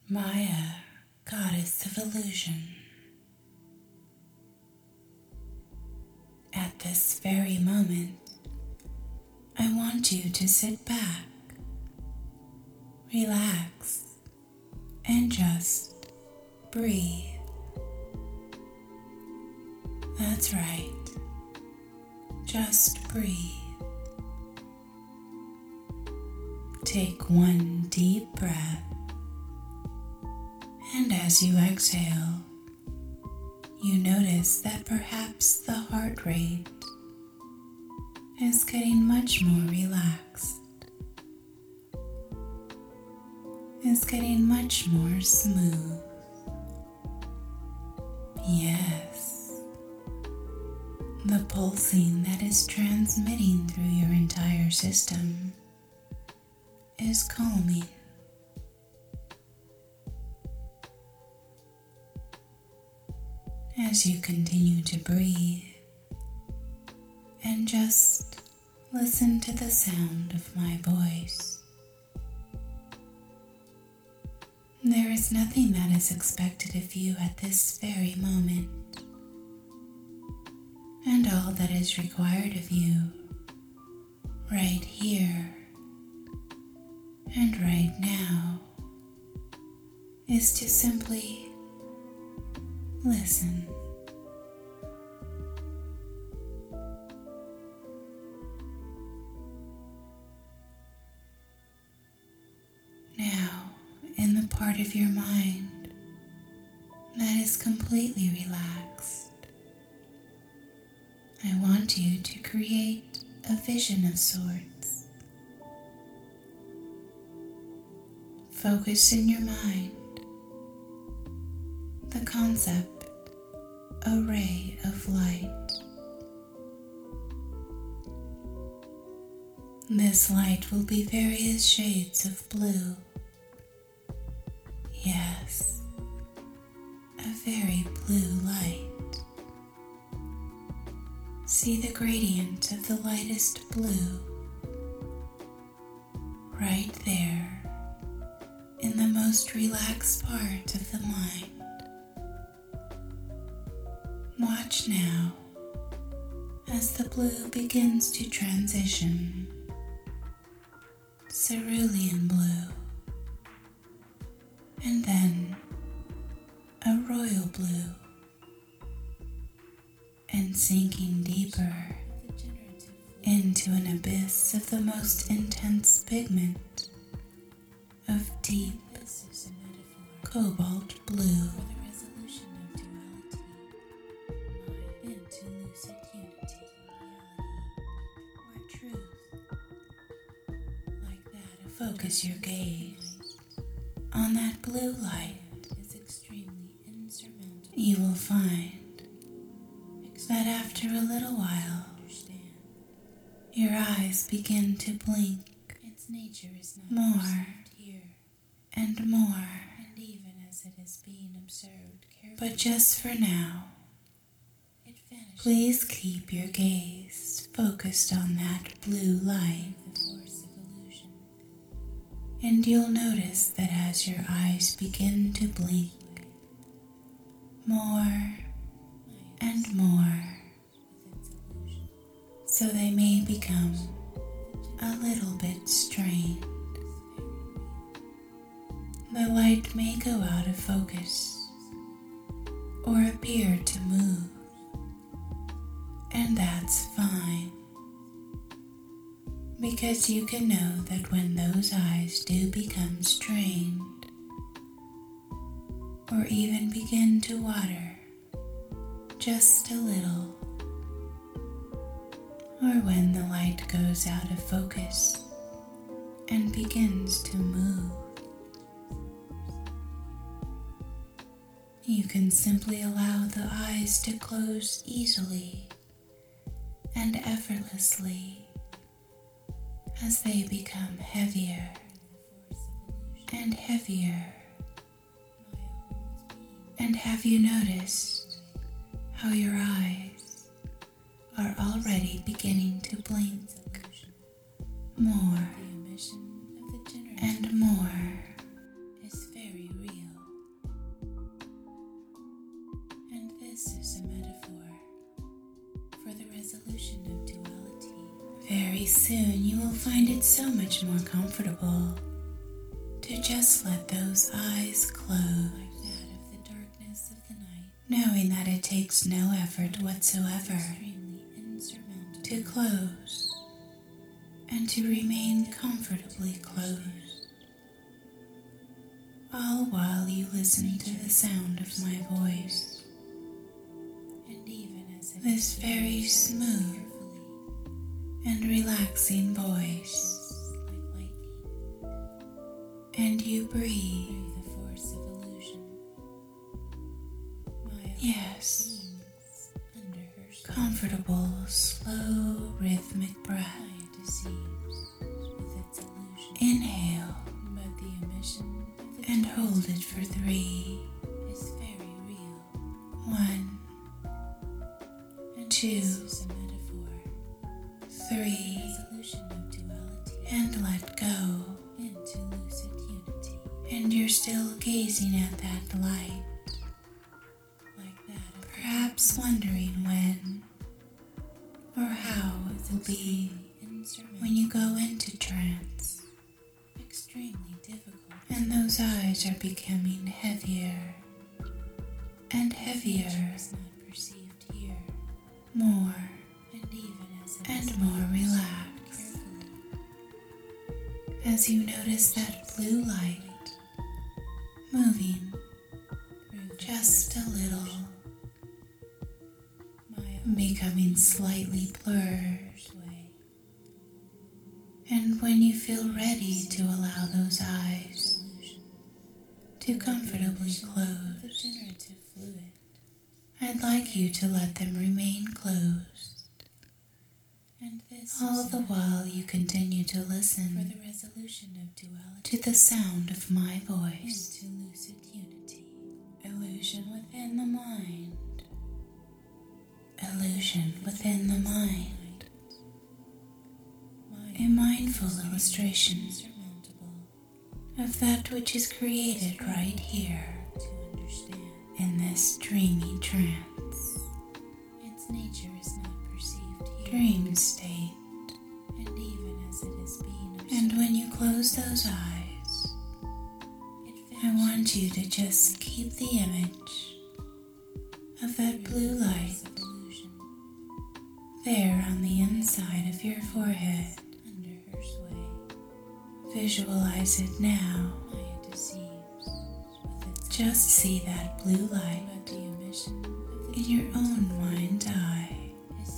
Maya, goddess of illusion. At this very moment, I want you to sit back, relax, and just breathe. That's right. Just breathe. Take one deep breath, and as you exhale, you notice that perhaps the heart rate is getting much more relaxed, is getting much more smooth. Yes, the pulsing that is transmitting through your entire system is calming. As you continue to breathe and just listen to the sound of my voice, there is nothing that is expected of you at this very moment, and all that is required of you right here and right now is to simply listen. Now, in the part of your mind that is completely relaxed, I want you to create a vision of sorts. Focus in your mind the concept, a ray of light. This light will be various shades of blue. Yes, a very blue light. See the gradient of the lightest blue right there in the most relaxed part of the mind. Watch now as the blue begins to transition. Cerulean blue, and then a royal blue, and sinking deeper into an abyss of the most intense pigment of deep cobalt blue. Focus your gaze on that blue light. You will find that after a little while, your eyes begin to blink more and more. But just for now, please keep your gaze focused on that blue light. And you'll notice that as your eyes begin to blink more and more, so they may become a little bit strained, the light may go out of focus or appear to move, and that's fine. Because you can know that when those eyes do become strained or even begin to water just a little, or when the light goes out of focus and begins to move, you can simply allow the eyes to close easily and effortlessly as they become heavier and heavier. And have you noticed how your eyes are already beginning to blink more and more? Is very real. Very soon you will find it so much more comfortable to just let those eyes close, like that of the darkness of the night, knowing that it takes no effort whatsoever to close and to remain comfortably closed, all while you listen to the sound of my voice, and even as this very smooth and relaxing voice, like lightning, and you breathe through the force of illusion. Yes, comfortable, slow, rhythmic breath. Inhale and hold it for 3. 1, 2, 3, and let go. And you're still gazing at that light, perhaps wondering when or how it will be when you go into trance. And those eyes are becoming heavier and heavier, more and more relaxed, as you notice that blue light moving just a little, becoming slightly blurred. And when you feel ready to allow those eyes to comfortably close, I'd like you to let them remain closed, all the while you continue to listen to the sound of my voice. Illusion within the mind. Illusion within the mind. A mindful illustration of that which is created right here in this dreamy trance, dream state. And when you close those eyes, I want you to just keep the image of that blue light there on the inside of your forehead. Visualize it now. Just see that blue light in your own mind's eye,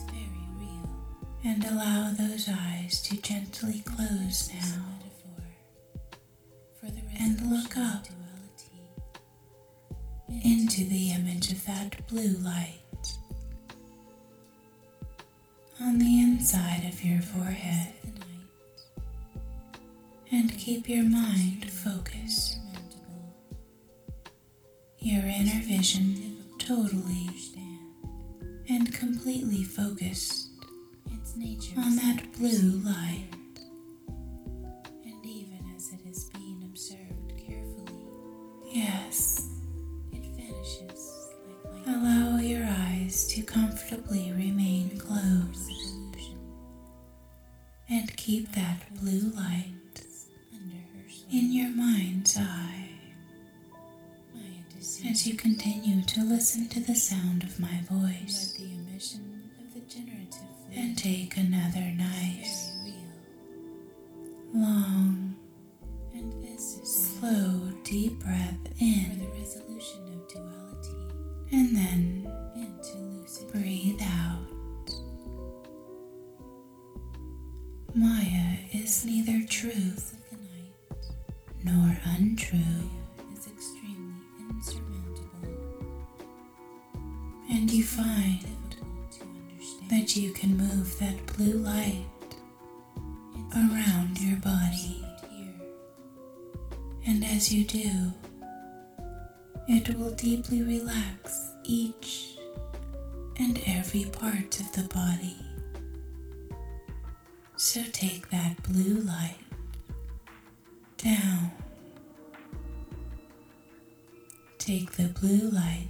and allow those eyes to gently close now, and look up into the image of that blue light on the inside of your forehead, and keep your mind focused, your inner vision totally and completely focused on that blue light. Yes, allow your eyes to comfortably remain closed, and keep that blue light in your mind's eye as you continue to listen to the sound of my voice, and take another nice, long, slow, deep breath in, and then breathe out. Maya is neither true nor untrue, and you find that you can move that blue light around your body, and as you do, it will deeply relax each and every part of the body. So take that blue light down. Take the blue light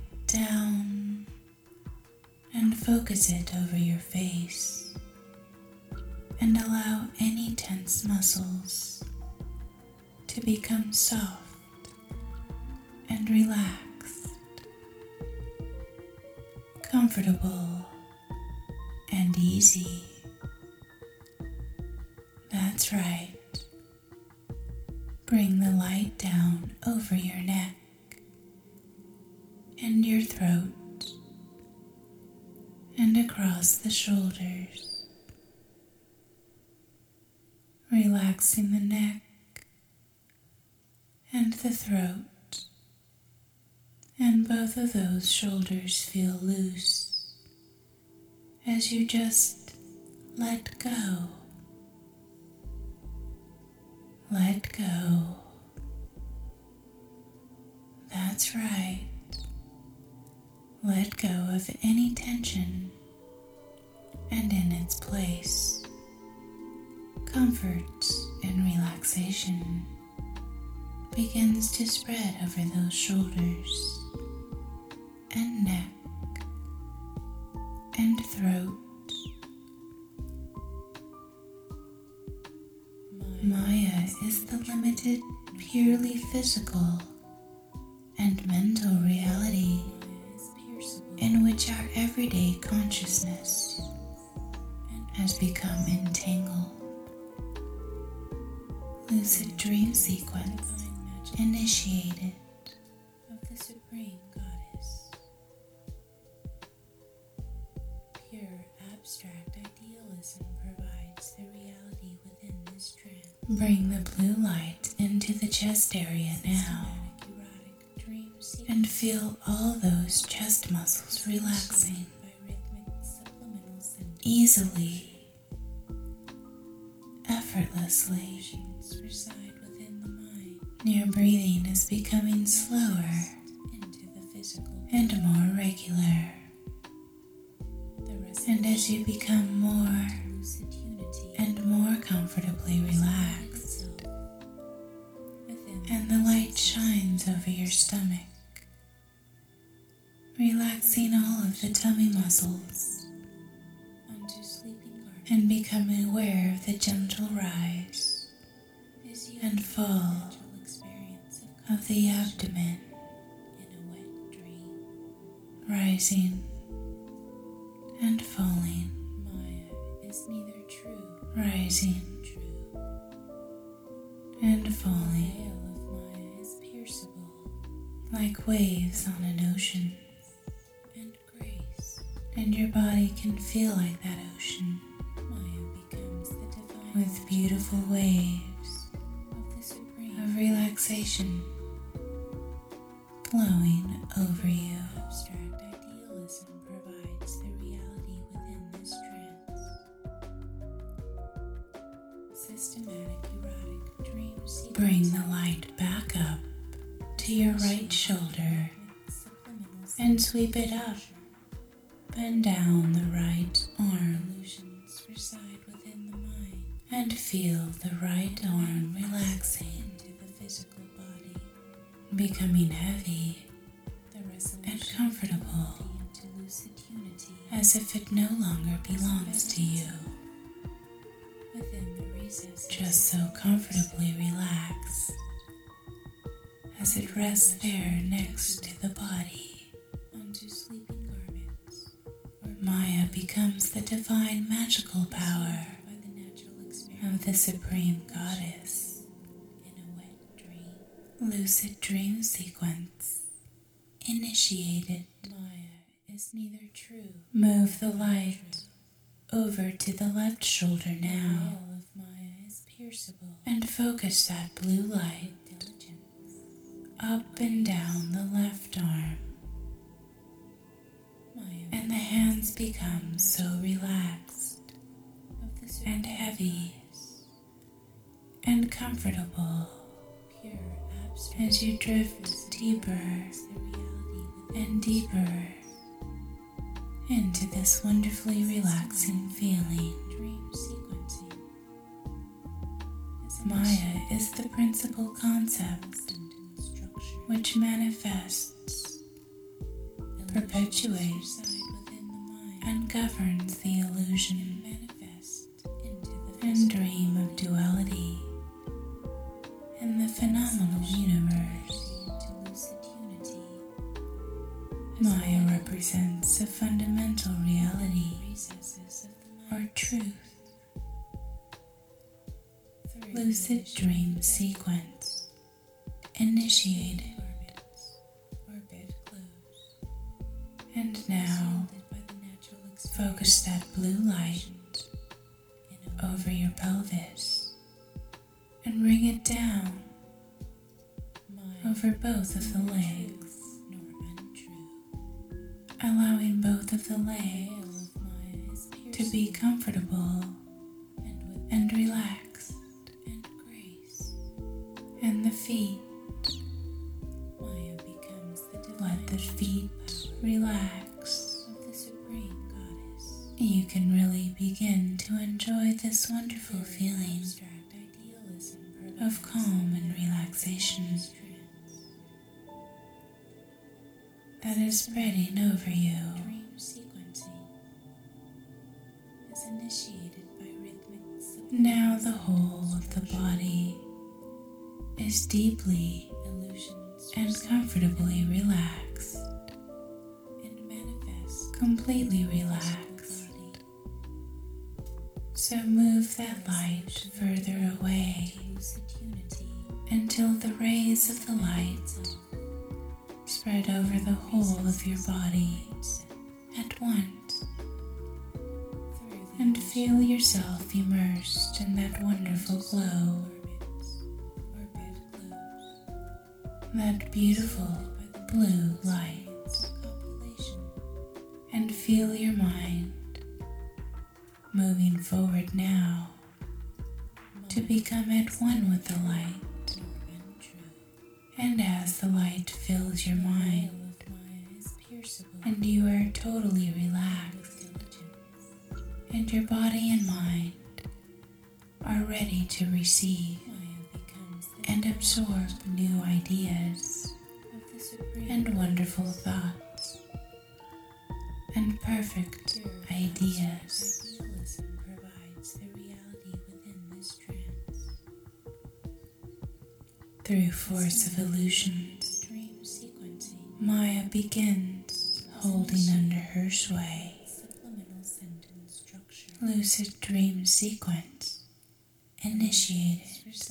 down and focus it over your face, and allow any tense muscles to become soft and relaxed, comfortable and easy. That's right. Bring the light down over your neck and your throat and across the shoulders, relaxing the neck and the throat, and both of those shoulders feel loose as you just let go. Let go. That's right. Let go of any tension, and in its place, comfort and relaxation begins to spread over those shoulders and neck and throat. Maya is the limited, purely physical and mental reality in which our everyday consciousness has become entangled. Lucid dream sequence initiated of the Supreme Goddess. Pure abstract idealism provides the reality within this trance. Bring the blue light into the chest area now and feel all those chest muscles relaxing easily, effortlessly. Your breathing is becoming slower and more regular. And as you become more and more comfortably relaxed, and the light shines over your stomach, relaxing all of the tummy muscles, and becoming aware of the gentle rise and fall of the abdomen, rising and falling, rising and falling, like waves on an ocean. And your body can feel like that ocean, with beautiful waves of relaxation flowing over you. Abstract idealism provides the reality within this trance. Systematic erotic dream sequence. Bring the light back up to your right shoulder and sweep it up and down the right arm, and feel the right arm relaxing into the physical body, becoming heavy and comfortable, as if it no longer belongs to you, just so comfortably relaxed as it rests there next to the body. Maya becomes the divine magical power of the Supreme Goddess. Lucid dream sequence initiated. Maya is neither true. Move the light over to the left shoulder now and focus that blue light up and down the left arm. And the hands become so relaxed and heavy and comfortable as you drift deeper and deeper into this wonderfully relaxing feeling. Maya is the principal concept which manifests, perpetuates, and governs the illusion and dream of duality in the phenomenal universe. Maya represents a fundamental reality or truth. Lucid dream sequence initiated. And now focus that blue light over your pelvis and bring it down over both of the legs, allowing both of the legs to be comfortable and relaxed, and the feet, let the feet relax. You can really begin to enjoy this wonderful feeling of calm and relaxation that is spreading over you. Now the whole of the body is deeply and comfortably relaxed, completely relaxed. So move that light further away until the rays of the light spread over the whole of your body at once, and feel yourself immersed in that wonderful glow, that beautiful blue light, and feel your mind moving forward now to become at one with the light. And as the light fills your mind and you are totally relaxed, and your body and mind are ready to receive and absorb new ideas and wonderful thoughts and perfect ideas. Through force of illusions, Maya begins holding under her sway. Lucid dream sequence initiated.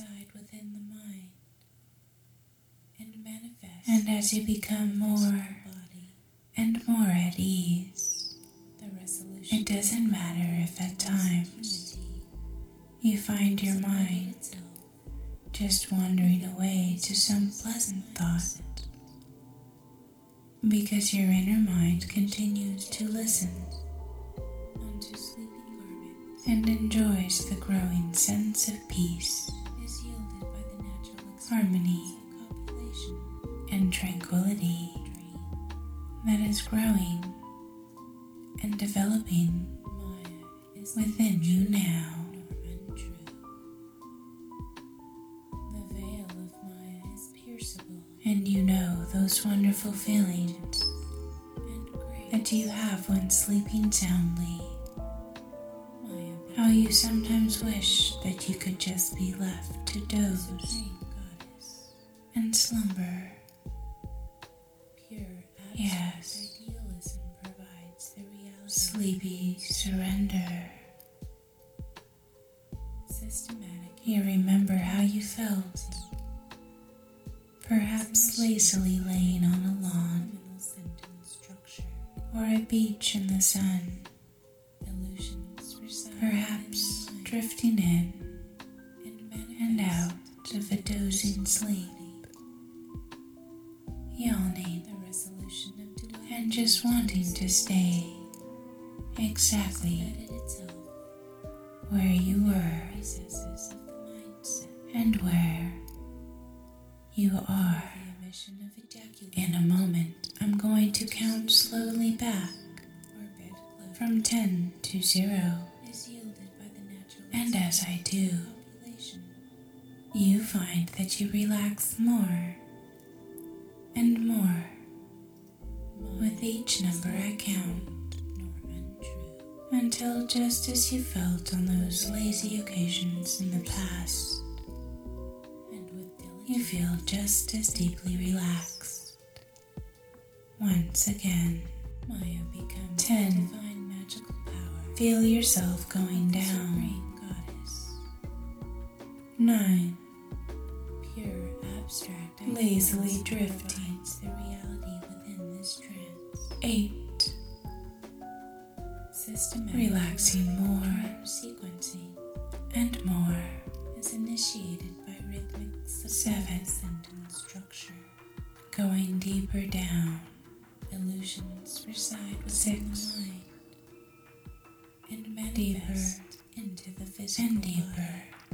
And as you become more and more at ease, it doesn't matter if at times you find your mind just wandering away to some pleasant thought, because your inner mind continues to listen and enjoys the growing sense of peace, harmony, and tranquility that is growing and developing within you now. And you know those wonderful feelings that you have when sleeping soundly. How you sometimes wish that you could just be left to doze and slumber. Yes, sleepy surrender. You remember how you felt, perhaps lazily laying on a lawn or a beach in the sun, perhaps drifting in and out of a dozing sleep, yawning and just wanting to stay exactly where you were and where you are. In a moment, I'm going to count slowly back from 10 to 0. And as I do, you find that you relax more and more with each number I count. until just as you felt on those lazy occasions in the past, you feel just as deeply relaxed. Once again, Maya becomes 10. Divine magical power. Feel yourself going down. Supreme Goddess. 9. Pure abstract lazily drifting. The reality within this trance. 8. Systematic relaxing more. Sequencing and more is initiated by rhythmic 7. Sentence structure. Going deeper down. Illusions reside within 6. The mind and manifest deeper into the physical and deeper.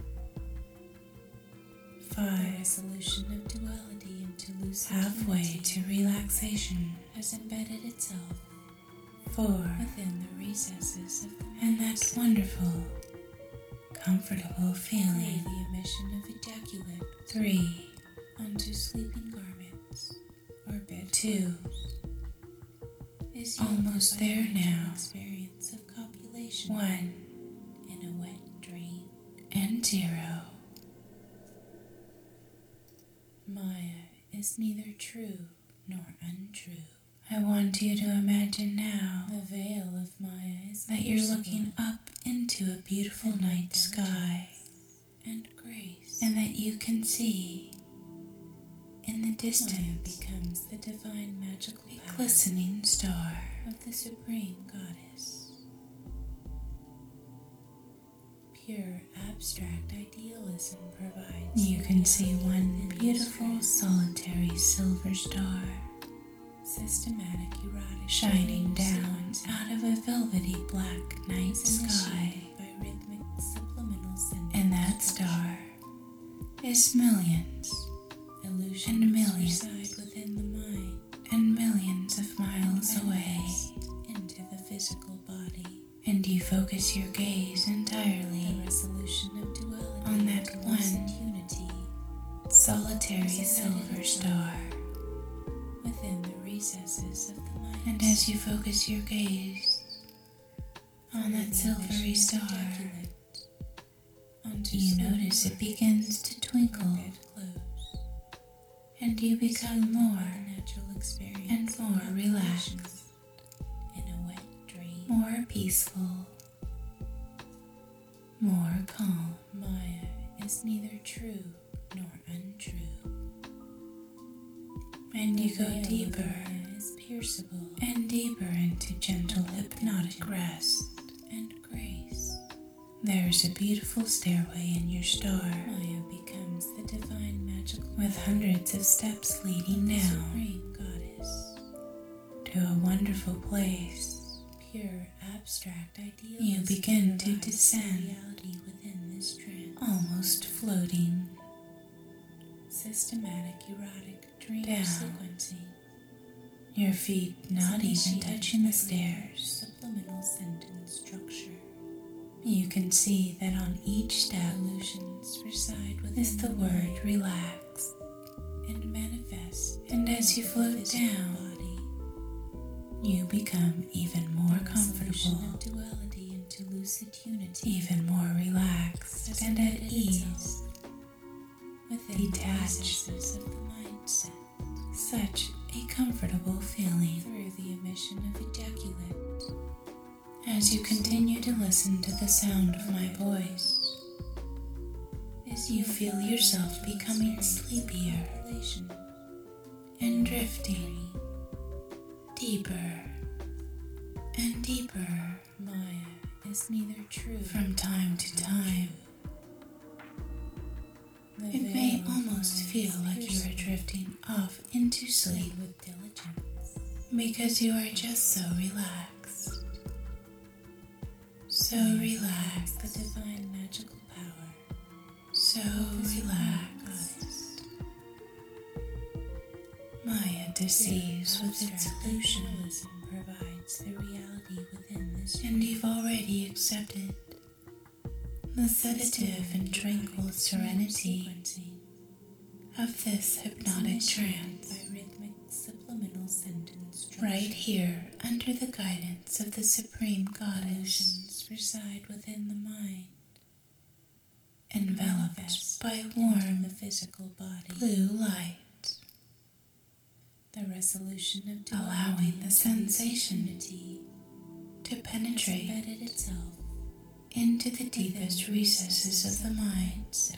Body. 5. The resolution of duality into lucid halfway unity to relaxation has embedded itself 4. Within the recesses of the mind. And that wonderful, comfortable feeling. The emission of ejaculate 3. Onto sleeping garments or bed 2. Is almost there now. Experience of copulation 1 in a wet dream and 0. Maya is neither true nor untrue. I want you to imagine now the veil of Maya is that you're looking up into a beautiful night sky and grace, and that you can see in the distance Maya becomes the divine magical power, a glistening star of the Supreme Goddess. Pure abstract idealism provides. You can see one beautiful solitary silver star, systematic erotic shining down out of a velvety black night sky by rhythmic subliminal sentence. And that star is millions and millions reside within the mind and millions of miles away into the physical body. And you focus your gaze entirely the resolution of duality on that one unity, solitary silver star within the recesses of the mind. And as you focus your gaze on that silvery star, you notice it begins to twinkle, and you become more and more relaxed, in a wet dream, more peaceful, more calm. Maya is neither true nor untrue. And you go deeper and deeper into gentle hypnotic rest and grace. There's a beautiful stairway in your star. Maya becomes the divine magical with hundreds of steps leading down Supreme Goddess to a wonderful place. Pure abstract idealism. You begin to descend reality within this trance, almost floating. Systematic erotic dream down. Sequencing. Your feet not even touching the stairs. Subliminal sentence structure. You can see that on each step illusions reside within is the word relax and manifest. And as you float down, body, you become even more comfortable, of duality into lucid unity, even more relaxed and at ease, within detached of the mindset. Such a comfortable feeling through the emission of ejaculate. As you continue to listen to the sound of my voice, as you feel yourself becoming sleepier and drifting deeper and deeper, Maya is neither true from time to time. It may almost feel like you are drifting off into sleep with diligence because you are just so relaxed. So relaxed, the divine magical power. So relaxed. Maya deceives with its illusions, provides the reality within this, and you've already accepted the sedative and tranquil serenity of this hypnotic trance. By rhythmic subliminal sentence right here under the guidance of the Supreme Goddess. Illusions reside within the mind, enveloped by warm the physical body, blue light. The resolution of duality, allowing the sensation to penetrate itself into the deepest recesses of the mind.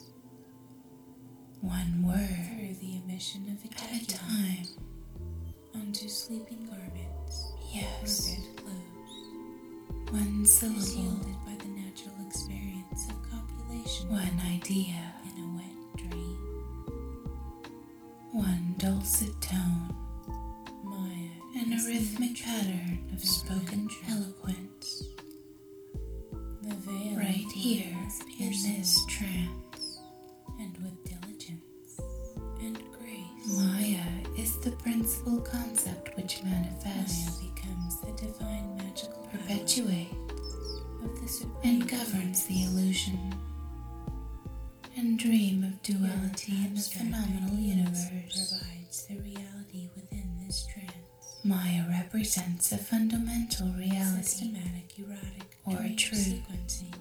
One word through the emission of at a time onto sleeping garments. Yes. Or bed clothes. One syllable is yielded by the natural experience of copulation. One idea in a wet dream. One dulcet tone, Maya, and a rhythmic pattern of spoken eloquence. The veil right here in this trance, and with diligence and grace. Maya is the principal concept which manifests. Maya becomes the divine magical perpetuates of the supreme and governs the illusion and dream of duality in the phenomenal universe. Provides the reality within this trance. Maya represents a fundamental reality, systematic, erotic, or truth. Sequencing.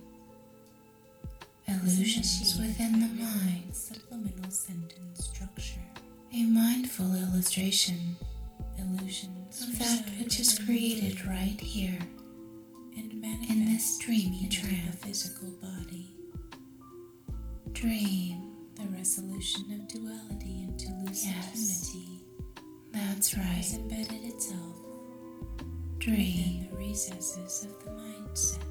Illusions within the mind, supplemental sentence structure. A mindful illustration. Illusions of that which is created right here and in this dreamy trance. The physical body. Dream, the resolution of duality into lucid unity. That's right. Has embedded itself. Dream within the recesses of the mindset.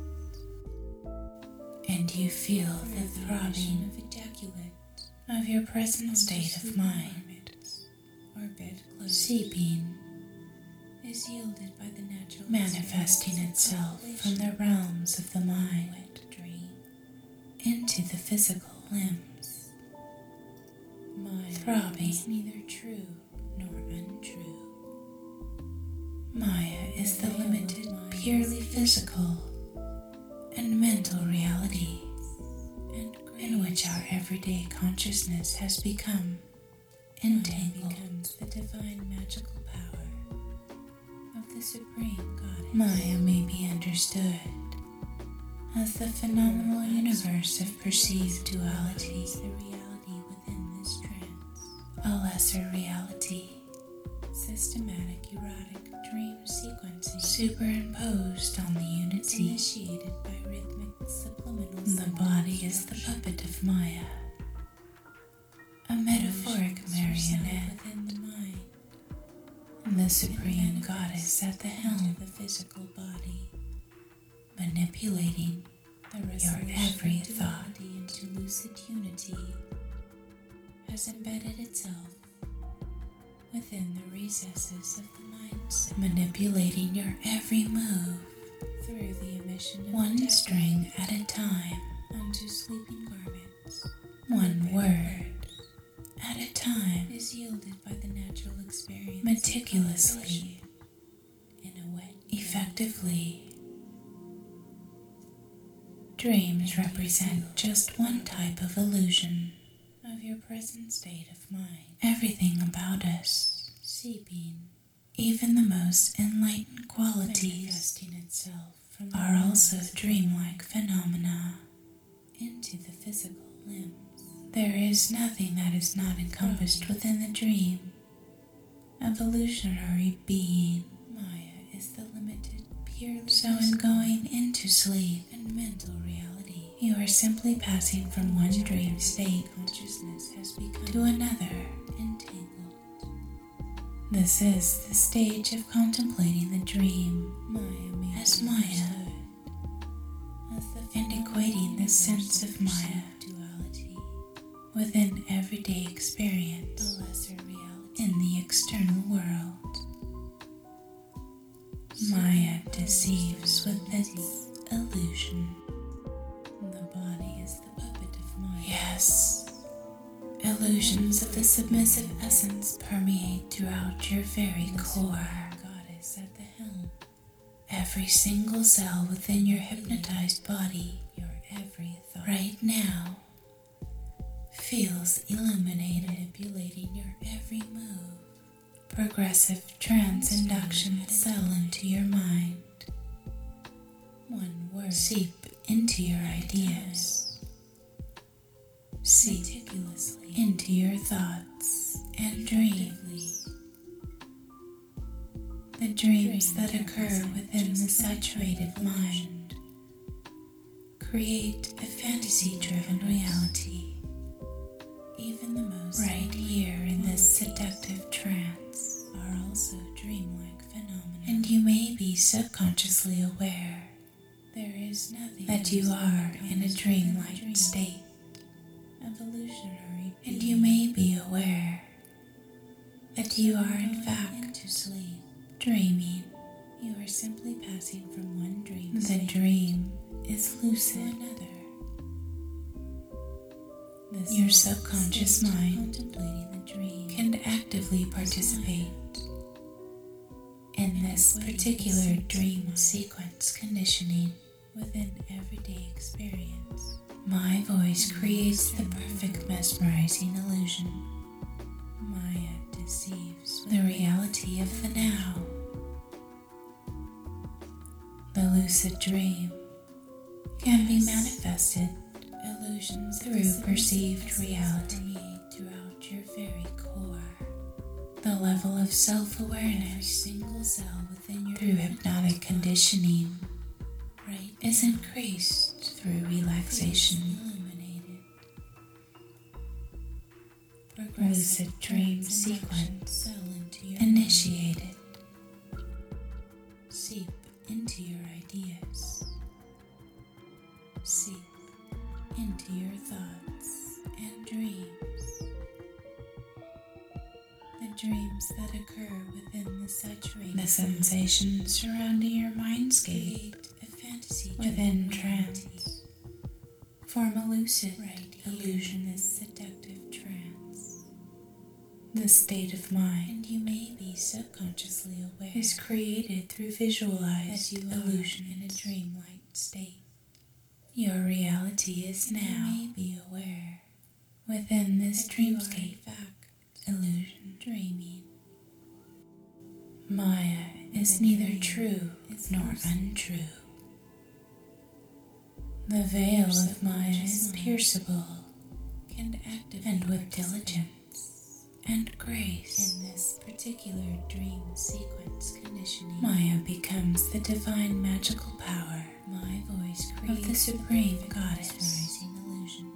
And you feel the throbbing of ejaculate of your present state of mind, or bed clothes, seeping, is yielded by the natural manifesting itself from the realms of the mind into the physical limbs. Maya throbbing is neither true nor untrue. Maya is the limited, purely physical and mental reality in which our everyday consciousness has become entangled. Maya becomes the divine magical power of the Supreme Goddess. Maya may be understood as the phenomenal universe of perceived duality, the reality within this trance, a lesser reality, systematic erotic dream sequencing, superimposed on the unity, initiated by rhythmic subliminal. The body is the puppet of Maya, a metaphoric marionette within the mind, and the Supreme Goddess at the helm of the physical body, manipulating your every thought into lucid unity, has embedded itself within the recesses of the mindset, manipulating your every move through the emission of one string at a time onto sleeping garments. One word at a time is yielded by the natural experience meticulously, in a wet, effectively. Dreams represent just one type of illusion of your present state of mind. Everything about us, seeping, even the most enlightened qualities, itself from are also dreamlike phenomena into the physical limbs. There is nothing that is not encompassed within the dream. Evolutionary being, Maya is the limited, purely. So in going into sleep and mental reality, you are simply passing from one dream state consciousness has become to another, entangled. This is the stage of contemplating the dream, Maya as Maya, and equating the sense of Maya within everyday experience, a lesser reality in the external world. Maya deceives with its illusion. The body is the puppet of Maya. Yes, illusions of the submissive essence permeate throughout your very core. Goddess at the helm. Every single cell within your hypnotized body, your every thought, right now, feels illuminated, manipulating your every move, progressive trance induction settle into your mind. One word. Seep into your ideas. Seep into your thoughts and dreams. The dreams that occur within the saturated mind create a fantasy-driven reality. Even the most right here in this seductive trance are also dreamlike phenomena. And you may be subconsciously aware there is nothing that you are in a dreamlike state. Evolutionary. And you may be aware that you are in fact dreaming. You are simply passing from one dream. The dream is lucid. Another. Your subconscious mind can actively participate in this particular dream sequence conditioning within everyday experience. My voice creates the perfect mesmerizing illusion. Maya deceives the reality of the now. The lucid dream can be manifested illusions through perceived reality throughout your very core. The level of self-awareness single cell within your through hypnotic conditioning is increased through relaxation. Lucid dream sequence initiated. Seep into your ideas. Seep into your thoughts and dreams. The dreams that occur within the saturated the sensations surrounding your mindscape a fantasy within trance form a lucid illusion is seductive trance. The state of mind, and you may be subconsciously aware, is created through visualized illusion in a dreamlike state. Your reality is now. You may be aware within this dreamscape illusion dreaming. Maya is neither true nor untrue. The veil of Maya is pierceable and with diligence and grace. In this particular dream sequence conditioning, Maya becomes the divine magical power. My voice of the supreme goddess. Illusion.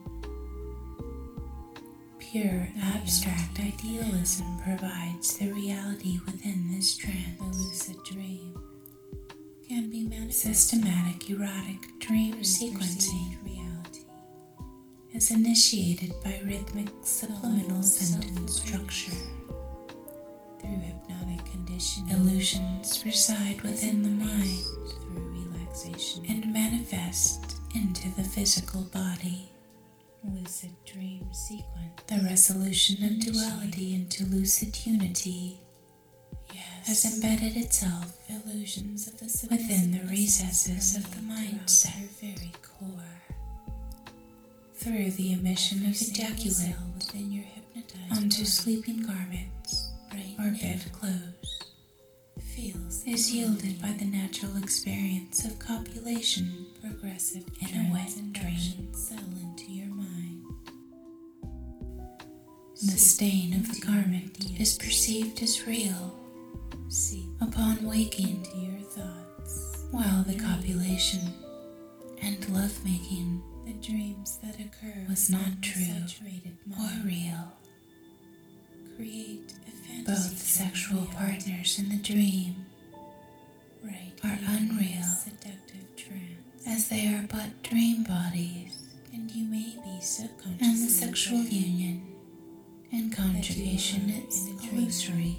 Pure abstract idealism provides the reality within this trance. The lucid dream can be manifested. Systematic erotic dream sequencing reality is initiated by rhythmic subliminal sentence structure. Through hypnotic conditioning, illusions reside within the mind and manifest into the physical body. Lucid dream sequence. The resolution of duality into lucid unity has embedded itself illusions of the within the recesses of the mindset very core. Through the emission of ejaculate onto sleeping garments or bed clothes is yielded by the natural experience of copulation progressive in a wet dream cell into your mind. The stain of the garment is perceived as real upon waking to your thoughts, while the copulation and lovemaking the dreams that occur was not true or real. Create a both sexual partners in the dream are unreal, as they are but dream bodies, and you may be subconscious. And the sexual union and conjugation is illusory,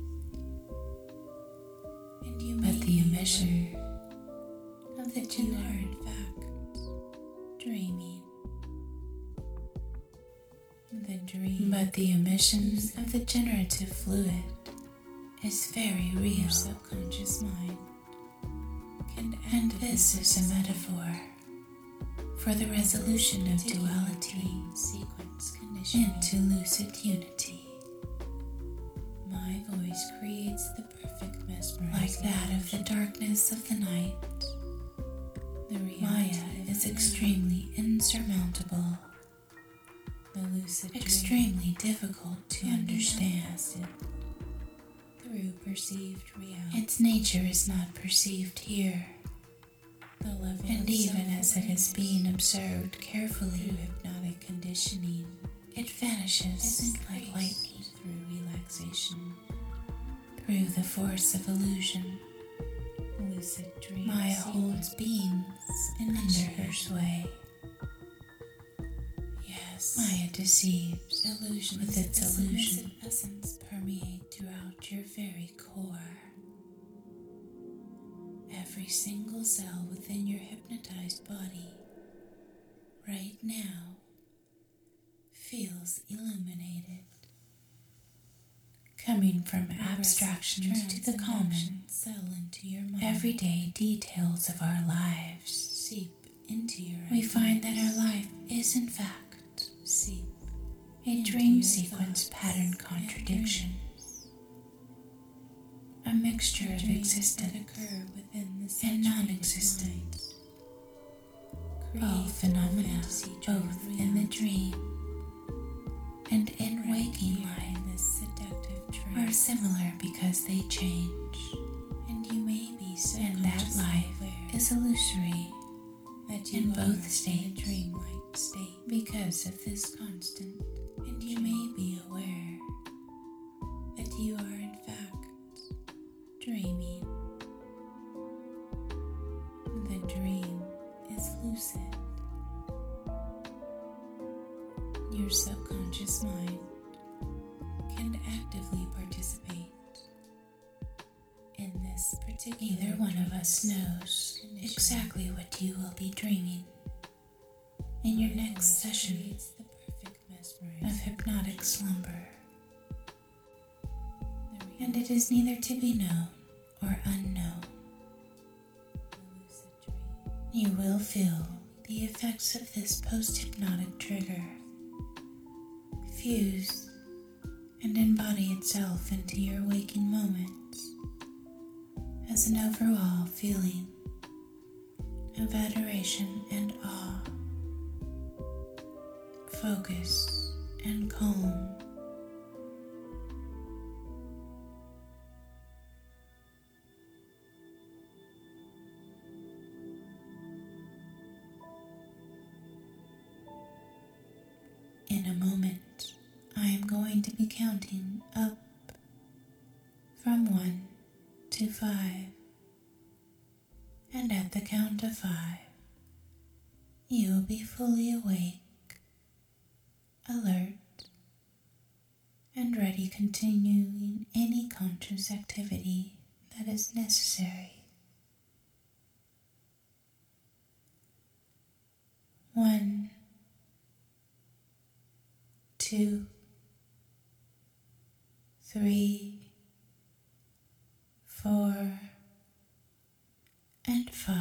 but the emission of the you are in fact dreaming. But the emission of the generative fluid is very real. Your subconscious mind and this is a metaphor for the resolution of duality into lucid unity. My voice voice creates the perfect mesmerizing like that of the darkness of the night. The Maya is extremely insurmountable, the lucid extremely difficult to understand through perceived reality. Its nature is not perceived here, and even as it is being observed carefully through hypnotic conditioning, it vanishes like lightning through relaxation, through the force of illusion. Lucid dream Maya holds beings under her sway. Yes, Maya deceives illusion with its illusion. Essence permeate throughout your very core. Every single cell within your hypnotized body right now feels illuminated, coming from abstractions to the common, into your mind. Everyday details of our lives seep into your We find that our life is in fact a dream sequence pattern contradiction, a mixture of existence and non-existence. All phenomena, both in the dream and in waking life, are similar because they change, and you may be so and that life is illusory in both states, dreamlike state because of this constant, and you may be aware that you are in fact dreaming. The dream is lucid. Your subconscious mind can actively participate in this particular Either one of us knows exactly what you will be dreaming in your next session of hypnotic slumber. And it is neither to be known or unknown. You will feel the effects of this post-hypnotic trigger fuse and embody itself into your waking moments as an overall feeling of adoration and awe, focus and calm. In a moment, I am going to be counting up from 1 to 5, and at the count of 5, you will be fully awake, alert, and ready continuing any conscious activity that is necessary. 1, 2, 3, 4, and 5.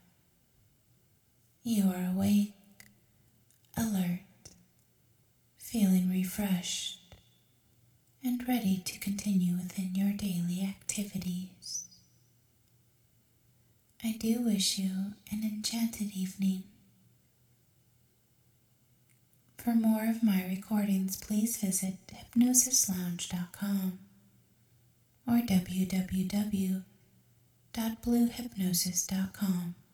You are awake, alert, feeling refreshed, and ready to continue within your daily activities. I do wish you an enchanted evening. For more of my recordings, please visit hypnosislounge.com or www.bluehypnosis.com.